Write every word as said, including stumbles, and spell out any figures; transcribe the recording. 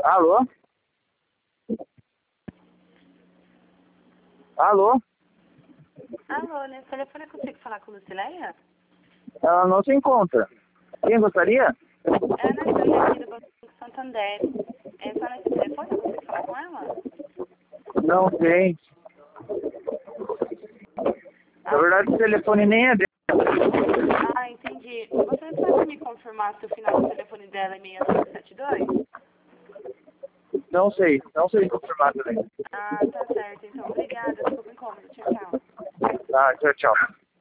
Alô? Alô? Alô, nesse telefone eu consigo falar com a Lucileia? Ela não se encontra. Quem gostaria? É a Natália aqui do Banco Santander. É só nesse telefone eu consigo falar com ela? Não tem. Na verdade, o telefone nem é dele. Ah, entendi. Você pode me confirmar se o final do telefone dela é seis cinco sete dois? Não sei. Não sei confirmar também. Ah, tá certo. Então, obrigada. Desculpa o incômodo. Tchau, tchau. Tá, tchau, tchau.